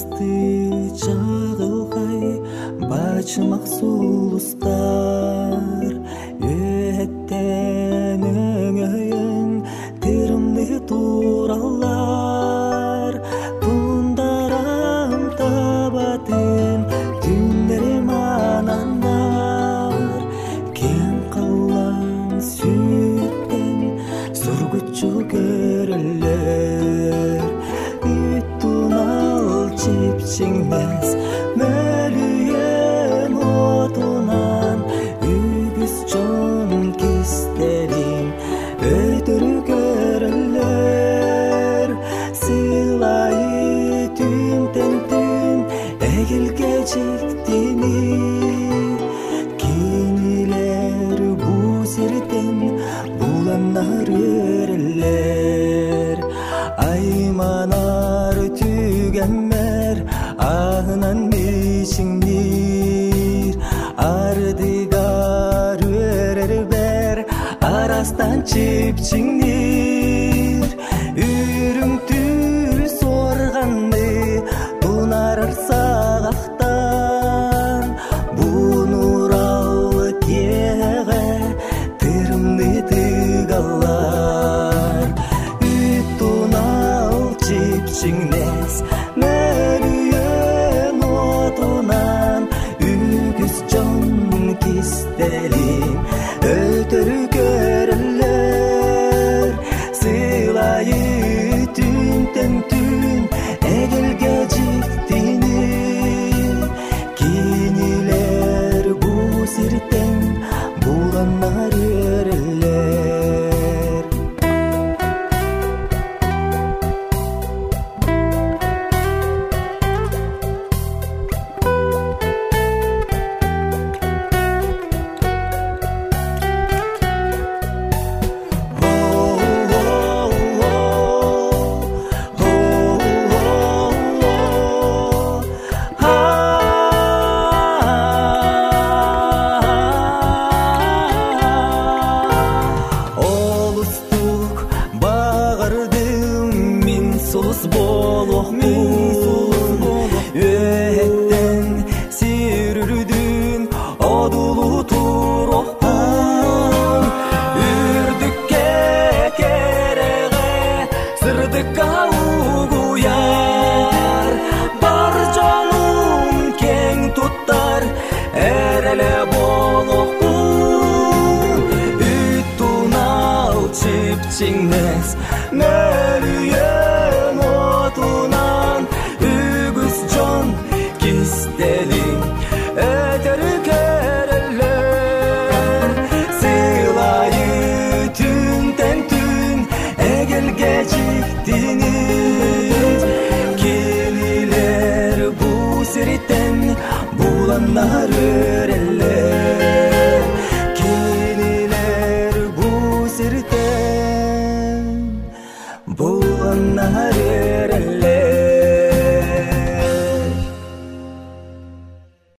ысты чагылгай бачымак сулустар өттен өңөйүн тырымды туралар тундарам табатын түндері манандар кем калган сүттен сургучу көрүлөр үттунал чипчиңмес мөлүйөн отунан үгүз чон кистериң өтөрү көрүлөр сыйлайы түнтен түн эгилге жиктини кинилер бу сиртен буланар өрүлөр айманар түгенмер анан мишиңнир ардыгар өрер арастан чипчиңнир үрүңтүр сорганды тунарар сагактан бунурал кеге тырымды тыгалар үттунал чипчиңнес мөлүйөн отунан үгүз жон кистелим өтөрү көрүлөр сыйлайы түнтен түн эгилге жиктини кинилер бу сиртен буланар өрүлөр олустук багырдым мин сулус болохмун өттен сирүрүдүн одулу турокмун үрдүккө кереге сырдыкка угуяр бар жолун кең туттар эреле болохмун үттунал чипчиңнес мөлүйөн отунан үгүз жон кистелиң өтөрү көрүлөр сыйлайы түнтен түн эгилге жиктини кинилер бу сиртен буланар өрүлөр